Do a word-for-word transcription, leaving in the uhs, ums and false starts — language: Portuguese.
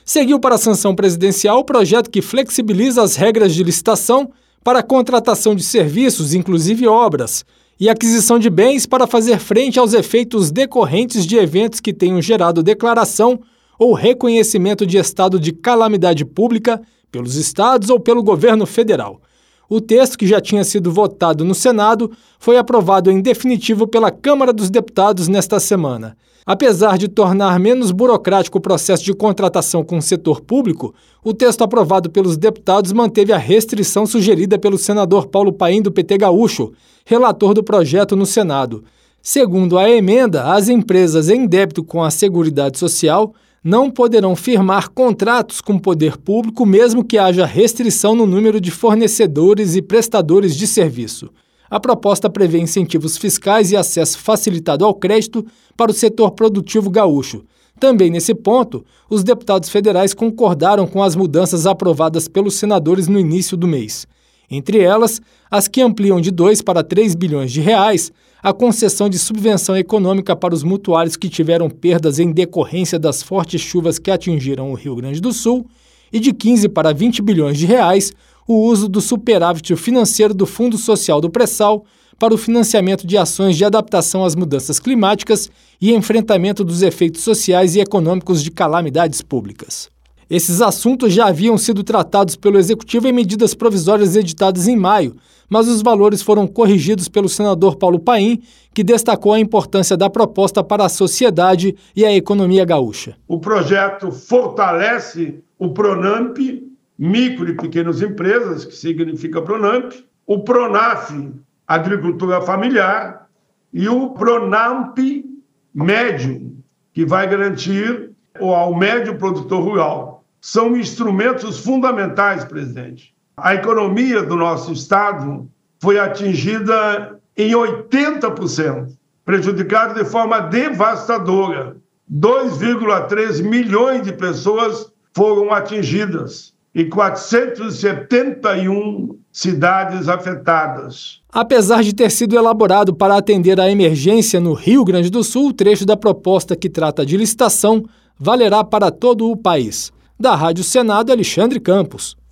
Seguiu para a sanção presidencial o projeto que flexibiliza as regras de licitação para a contratação de serviços, inclusive obras, e aquisição de bens para fazer frente aos efeitos decorrentes de eventos que tenham gerado declaração ou reconhecimento de estado de calamidade pública pelos estados ou pelo governo federal. O texto, que já tinha sido votado no Senado, foi aprovado em definitivo pela Câmara dos Deputados nesta semana. Apesar de tornar menos burocrático o processo de contratação com o setor público, o texto aprovado pelos deputados manteve a restrição sugerida pelo senador Paulo Paim, do P T gaúcho, relator do projeto no Senado. Segundo a emenda, as empresas em débito com a Seguridade Social não poderão firmar contratos com o poder público, mesmo que haja restrição no número de fornecedores e prestadores de serviço. A proposta prevê incentivos fiscais e acesso facilitado ao crédito para o setor produtivo gaúcho. Também nesse ponto, os deputados federais concordaram com as mudanças aprovadas pelos senadores no início do mês. Entre elas, as que ampliam de dois para três bilhões de reais a concessão de subvenção econômica para os mutuários que tiveram perdas em decorrência das fortes chuvas que atingiram o Rio Grande do Sul e de quinze para vinte bilhões de reais o uso do superávit financeiro do Fundo Social do Pré-Sal para o financiamento de ações de adaptação às mudanças climáticas e enfrentamento dos efeitos sociais e econômicos de calamidades públicas. Esses assuntos já haviam sido tratados pelo Executivo em medidas provisórias editadas em maio, mas os valores foram corrigidos pelo senador Paulo Paim, que destacou a importância da proposta para a sociedade e a economia gaúcha. O projeto fortalece o PRONAMP, micro e pequenas empresas, que significa PRONAMP, o PRONAF, agricultura familiar, e o PRONAMP médio, que vai garantir ao médio produtor rural. São instrumentos fundamentais, presidente. A economia do nosso estado foi atingida em oitenta por cento, prejudicada de forma devastadora. dois vírgula três milhões de pessoas foram atingidas e quatrocentas e setenta e uma cidades afetadas. Apesar de ter sido elaborado para atender à emergência no Rio Grande do Sul, o trecho da proposta que trata de licitação valerá para todo o país. Da Rádio Senado, Alexandre Campos.